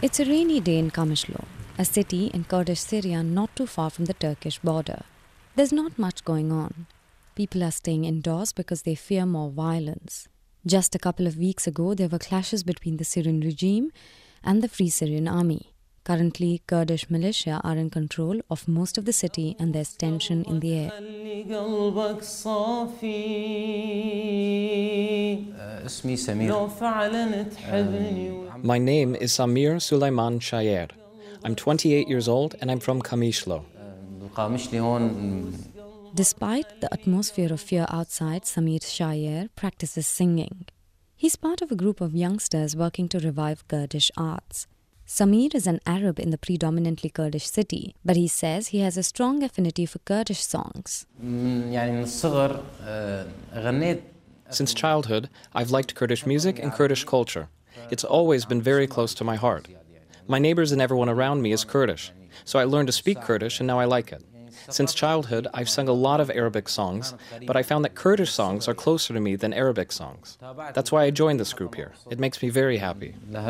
It's a rainy day in Kamishlo, a city in Kurdish Syria not too far from the Turkish border. There's not much going on. People are staying indoors because they fear more violence. Just a couple of weeks ago, there were clashes between the Syrian regime and the Free Syrian Army. Currently, Kurdish militia are in control of most of the city and there's tension in the air. My name is Samir Sulaiman Shayer. I'm 28 years old and I'm from Kamishlo. Despite the atmosphere of fear outside, Samir Shayer practices singing. He's part of a group of youngsters working to revive Kurdish arts. Samir is an Arab in the predominantly Kurdish city, but he says he has a strong affinity for Kurdish songs. Since childhood, I've liked Kurdish music and Kurdish culture. It's always been very close to my heart. My neighbors and everyone around me is Kurdish, so I learned to speak Kurdish and now I like it. Since childhood, I've sung a lot of Arabic songs, but I found that Kurdish songs are closer to me than Arabic songs. That's why I joined this group here. It makes me very happy.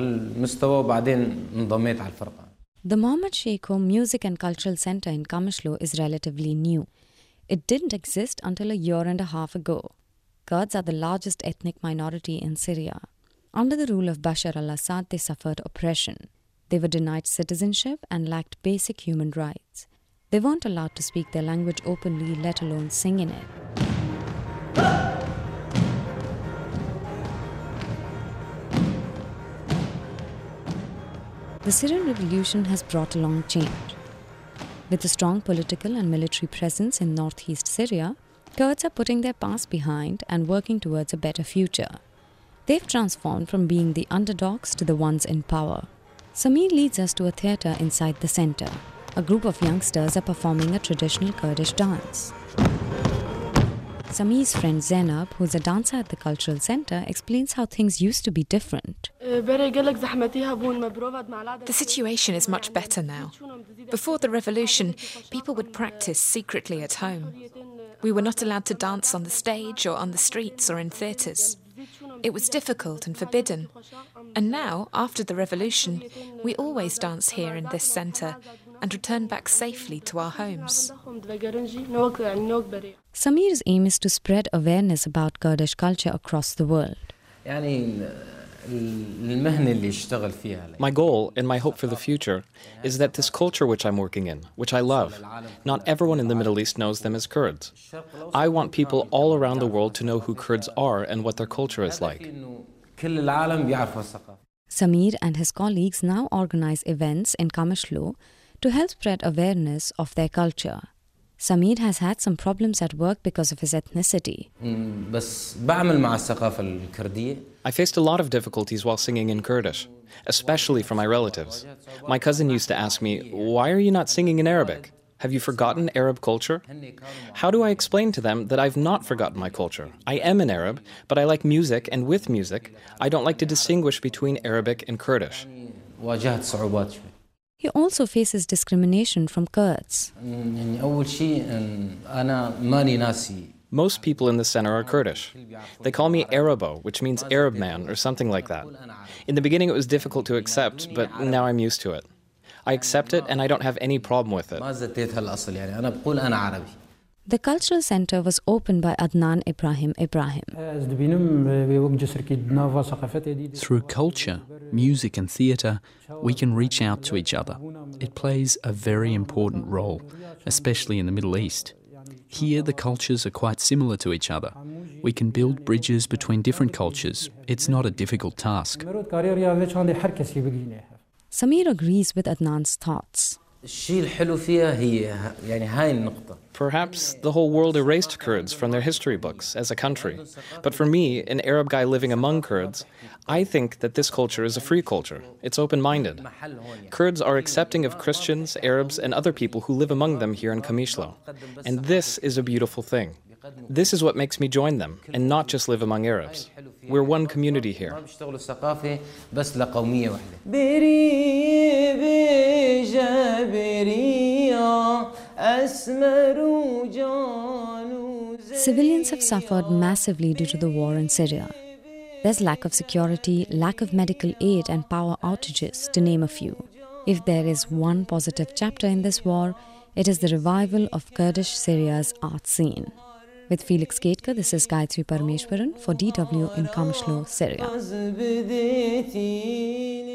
The Mohammed Sheikho Music and Cultural Center in Kamishlo is relatively new. It didn't exist until a year and a half ago. Kurds are the largest ethnic minority in Syria. Under the rule of Bashar al-Assad, they suffered oppression. They were denied citizenship and lacked basic human rights. They weren't allowed to speak their language openly, let alone sing in it. The Syrian revolution has brought along change. With a strong political and military presence in northeast Syria, Kurds are putting their past behind and working towards a better future. They've transformed from being the underdogs to the ones in power. Samir leads us to a theatre inside the center. A group of youngsters are performing a traditional Kurdish dance. Samir's friend Zainab, who's a dancer at the cultural center, explains how things used to be different. The situation is much better now. Before the revolution, people would practice secretly at home. We were not allowed to dance on the stage or on the streets or in theatres. It was difficult and forbidden. And now, after the revolution, we always dance here in this centre and return back safely to our homes. Samir's aim is to spread awareness about Kurdish culture across the world. My goal and my hope for the future is that this culture which I'm working in, which I love, not everyone in the Middle East knows them as Kurds. I want people all around the world to know who Kurds are and what their culture is like. Samir and his colleagues now organize events in Kamishlo to help spread awareness of their culture. Samir has had some problems at work because of his ethnicity. I faced a lot of difficulties while singing in Kurdish, especially from my relatives. My cousin used to ask me, "Why are you not singing in Arabic? Have you forgotten Arab culture?" How do I explain to them that I've not forgotten my culture? I am an Arab, but I like music, and with music, I don't like to distinguish between Arabic and Kurdish. He also faces discrimination from Kurds. Most people in the center are Kurdish. They call me Arabo, which means Arab man or something like that. In the beginning it was difficult to accept, but now I'm used to it. I accept it and I don't have any problem with it. The cultural center was opened by Adnan Ibrahim. Through culture, music and theatre, we can reach out to each other. It plays a very important role, especially in the Middle East. Here the cultures are quite similar to each other. We can build bridges between different cultures. It's not a difficult task. Samir agrees with Adnan's thoughts. Perhaps the whole world erased Kurds from their history books as a country. But for me, an Arab guy living among Kurds, I think that this culture is a free culture. It's open-minded. Kurds are accepting of Christians, Arabs, and other people who live among them here in Kamishlo. And this is a beautiful thing. This is what makes me join them, and not just live among Arabs. We're one community here. Civilians have suffered massively due to the war in Syria. There's lack of security, lack of medical aid, and power outages, to name a few. If there is one positive chapter in this war, it is the revival of Kurdish Syria's art scene. With Felix Ketka, this is Gayatri Parameshwaran for DW in Kamishlo, Syria.